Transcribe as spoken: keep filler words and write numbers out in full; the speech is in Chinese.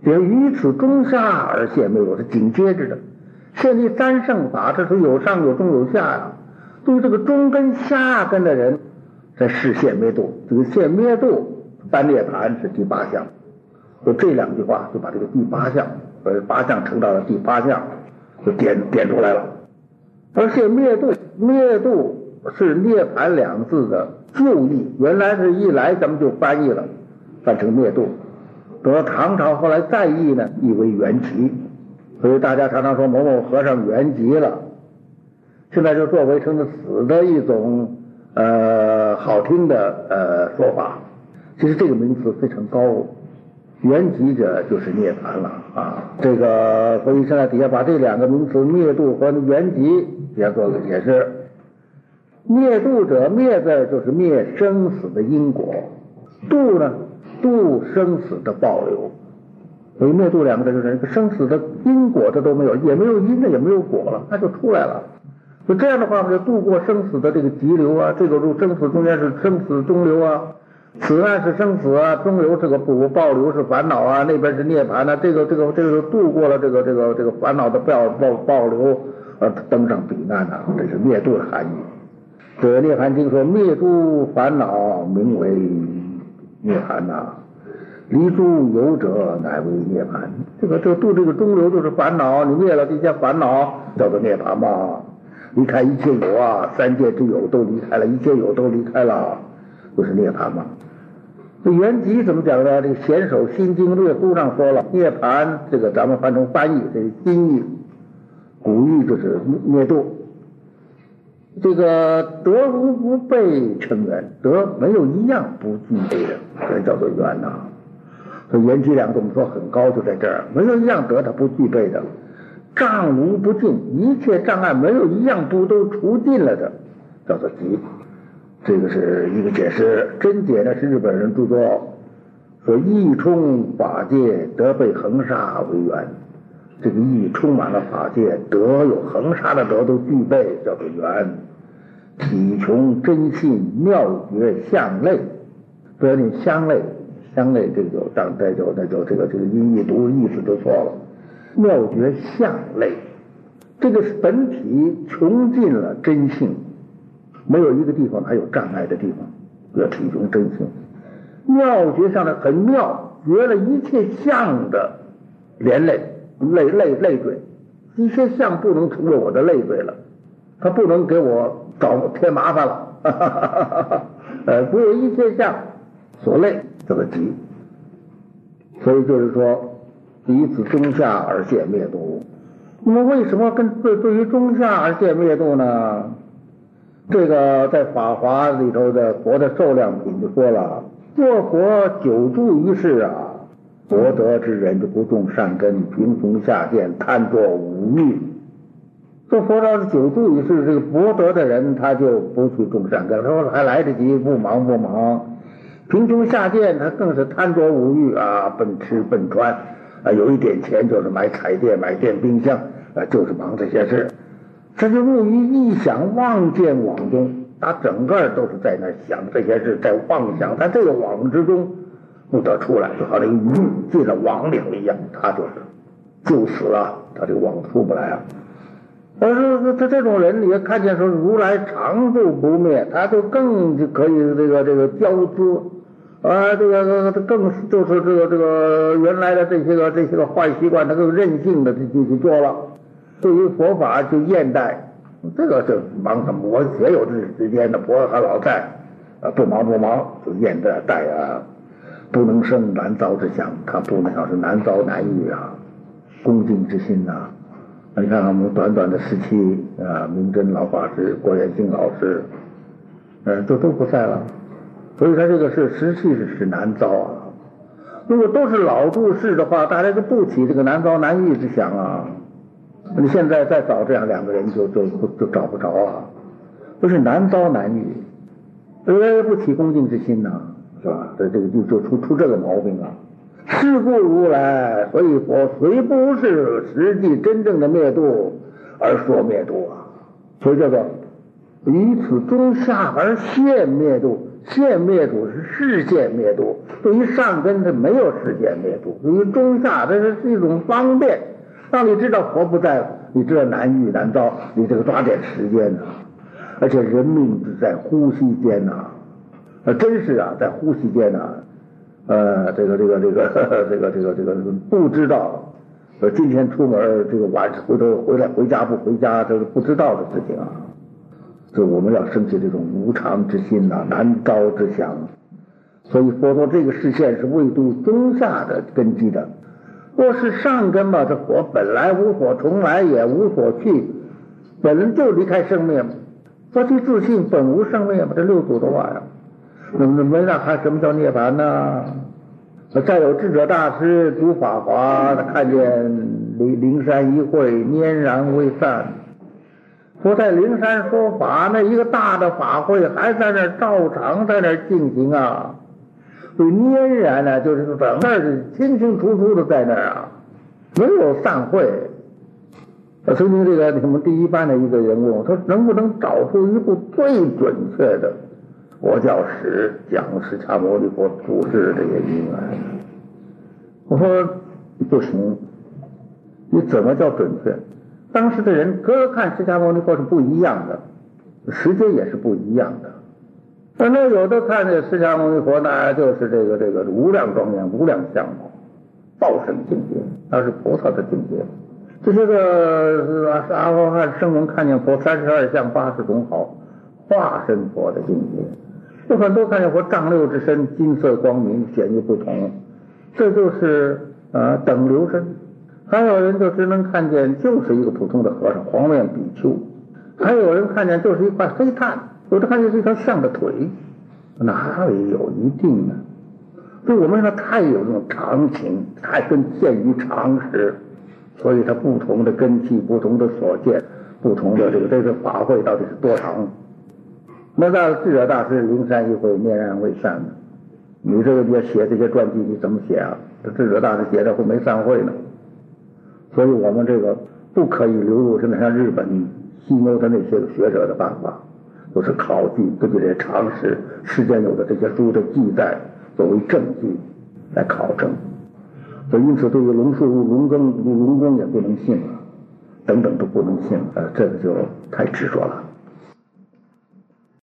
也于此中下而现灭度是紧接着的。现立三圣法，这是有上有中有下呀。对于这个中根下根的人，在视现灭度，这个现灭度三涅盘是第八项。就这两句话就把这个第八项，呃，八项成到了第八项，就点点出来了。而现灭度，灭度是涅盘两字的旧义，原来是一来咱们就翻译了，翻成灭度。等到唐朝后来再译呢，译为圆寂。所以大家常常说某某和尚圆寂了，现在就作为成了死的一种呃好听的呃说法。其实这个名词非常高，圆寂者就是涅槃了啊。这个所以现在底下把这两个名词灭度和圆寂也做个解释。灭度者，灭字就是灭生死的因果，度呢度生死的暴流。所以灭度两个字就是一个生死的因果它都没有，也没有因了，也没有果了，它就出来了。就这样的话，我们就度过生死的这个急流啊，这个入生死中间是生死中流啊，此岸是生死啊，中流是个不暴流是烦恼啊，那边是涅槃啊，这个这个这个度过了这个这个这个烦恼的暴暴暴流，而登上彼岸啊，这是灭度的含义。这个涅槃经说灭诸烦恼名为涅槃呐、啊。离诸有者乃为涅槃，这个这个度这个中流就是烦恼，你灭了这些烦恼叫做涅槃嘛。离开一切有啊，三界之有都离开了，一切有都离开了，就是涅槃嘛。这圆寂怎么讲呢？这个显首心经略书上说了，涅槃这个咱们翻成翻译，这个新译，古译就是灭度。这个德无不备成圆，德没有一样不具备的，这叫做圆呐。所以圆寂两个我们说很高，就在这儿，没有一样德它不具备的。障无不尽，一切障碍没有一样不都除尽了的，叫做寂。这个是一个解释。真解呢是日本人著作，说义充法界，德被恒沙为圆。这个义充满了法界，德有恒沙的德都具备，叫做圆。体穷真信妙觉相类，不要念相类。相类这个就当代就那就这个这个音译读意思就错了。妙觉相类，这个本体穷尽了真性，没有一个地方还有障碍的地方，叫体穷真性。妙觉上的很妙，绝了一切相的连累累累累赘，一切相不能成为我的累赘了，它不能给我找添麻烦了。哈哈哈哈哈呃，不有一切相所累，这个极。所以就是说，以此中下而现灭度。那么为什么跟对对于中下而现灭度呢？这个在法华里头的佛的受量品就说了，若佛久住于世啊，博得之人就不种善根，贫穷下贱，贪着五欲。这佛要是久住于世，这个博得的人他就不去种善根，他说还来得及，不忙不忙。贫穷下贱，他更是贪着五欲啊，奔吃奔穿啊，有一点钱就是买彩电、买电冰箱啊，就是忙这些事。这就入于臆想妄见网中，他整个都是在那想这些事，在妄想，他这个网之中不得出来，就好像一个鱼进了网里一样，他就是就死了，他这个网出不来啊。而是他这种人，你也看见说如来常住不灭，他就更就可以这个这个骄姿啊，这个更就是这个这个原来的这些个这些个坏习惯，他更任性的就去做了。对于佛法就厌怠，这个是忙什么？我也有日之间的佛还老在啊，不忙不忙就厌怠怠啊，不能生难遭之想，他不能想是难遭难遇啊，恭敬之心呐、啊。你看看我们短短的时期啊，明真老法师、郭元兴老师，呃，都都不在了，所以他这个是时气是是难遭啊。如果都是老住世的话，大家就不起这个难遭难遇之想啊。你现在再找这样两个人就就就找不着啊，不是难遭难遇，呃，不起恭敬之心呐、啊，是吧？这这个就就出出这个毛病啊。是故如来，所以佛虽不是实际真正的灭度而说灭度啊，所以叫做以此中下而现灭度。 现灭度是世现灭度，对于上根它没有世现灭度，对于中下这是一种方便，让你知道佛不在，你知道难遇难遭，你这个抓点时间呢、啊，而且人命只在呼吸间呐、啊，呃，真是啊，在呼吸间呐、啊，呃，这个这个这个呵呵这个这个这个不知道，呃，今天出门这个晚上回头回来回家不回家，这是不知道的事情啊。所以我们要升起这种无常之心呐、啊，难招之想。所以佛说这个视线是为度中下的根基的。若是上根嘛，这火本来无所从来也无所去，本就离开生灭，佛其自性本无生灭嘛，这六祖的话呀。那么没那还什么叫涅槃呢？再有智者大师读法华，看见灵灵山一会拈然未散。佛在灵山说法，那一个大的法会还在那儿照常在那儿进行啊。所以拈然呢，就是整个是清清楚楚的在那儿啊，没有散会。曾经这个你们第一班的一个人问我，他能不能找出一部最准确的佛教史讲释迦牟尼佛出世这些因缘？我说不行，你怎么叫准确？当时的人各看释迦牟尼佛是不一样的，时间也是不一样的。那有的看这释迦牟尼佛，那就是这个这个无量庄严、无量相貌、报身境界，那是菩萨的境界。这些个阿罗汉声闻看见佛三十二相八十种好，化身佛的境界。有很多看见佛丈六之身，金色光明，显异不同，这就是呃等流身。还有人就只能看见就是一个普通的和尚，黄面比丘；还有人看见就是一块黑炭，有的看见是一条象的腿，哪里有一定呢？所以我们说太有这种常情，太更限于常识，所以它不同的根器、不同的所见、不同的这个这个法会到底是多长？那到智者大师灵山一会拈然未散呢？你这个你要写这些传记，你怎么写啊？这智者大师写的会没散会呢？所以我们这个不可以流入现在像日本西欧的那些个学者的办法，都是考据根据这些常识世间有的这些书的记载作为证据来考证。所以因此对于龙树、龙根、龙宫也不能信了，等等都不能信了，呃，这个就太执着了。